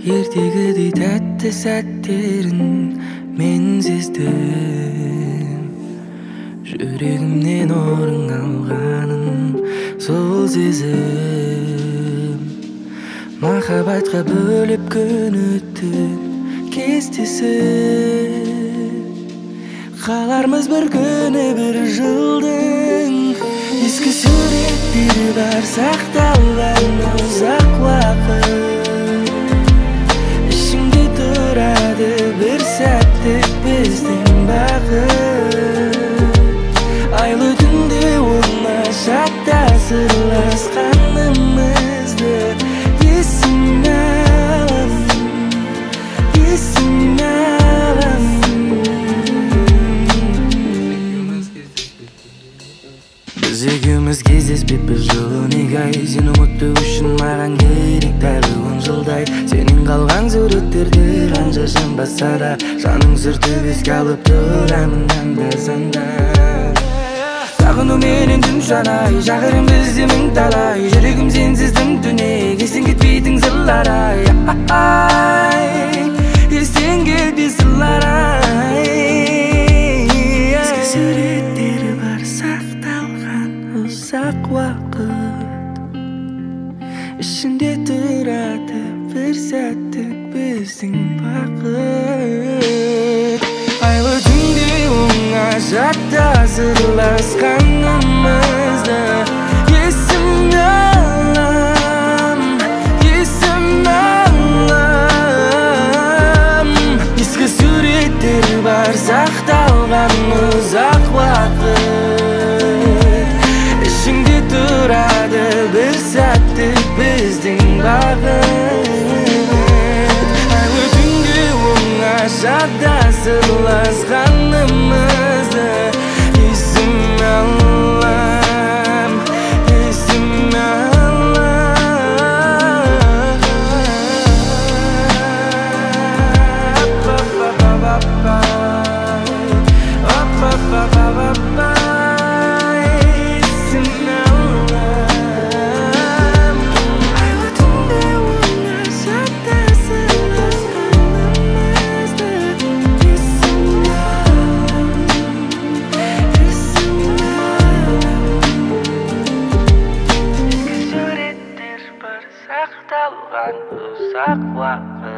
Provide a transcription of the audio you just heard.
Ертегідей тәтті сәттерін мен сездім. Жүрегімнен орын алғанын сол сезім. Махаббатқа бөліп күн өтті кестесі. Қалармыз бір күні бір жылдың. Ескі суреттері бар сақталған ұзақ уақыт. Ішімде тұрады бір сәттік біздің бақыт. Айлы түнде оңашада сырласқанымызды есіме алам. Біз екеуміз кездеспеппіз жылы неге ай. Сен ұмыту үшін маған керек тағы 10 жылдай. Сенің қалған суреттерді қанша жанбаса да жаның сүртіп еске алып тұрамын анда-санда. Сағынуменен түн санай, шақырым бізде мың талай. Жүрегім сенсіз тым-түнек, естен кетпейтін сырлар ай. Естен кетпей сырлар ай. Ескі суреттері бар сақталған ұзақ уақыт. Ішінде тұрады бір сәттік біздің бақыт. Айлы түнде оңашада сырласқанымызды есіме алам. Ескі суреттер бар сақталған ұзақ уақыт. Ішіңде тұрады бір сәттік біздің бақыт. Айлы түнде оңашада сырласқанымызды есіме алам. Сақталған ұзақ уақыт.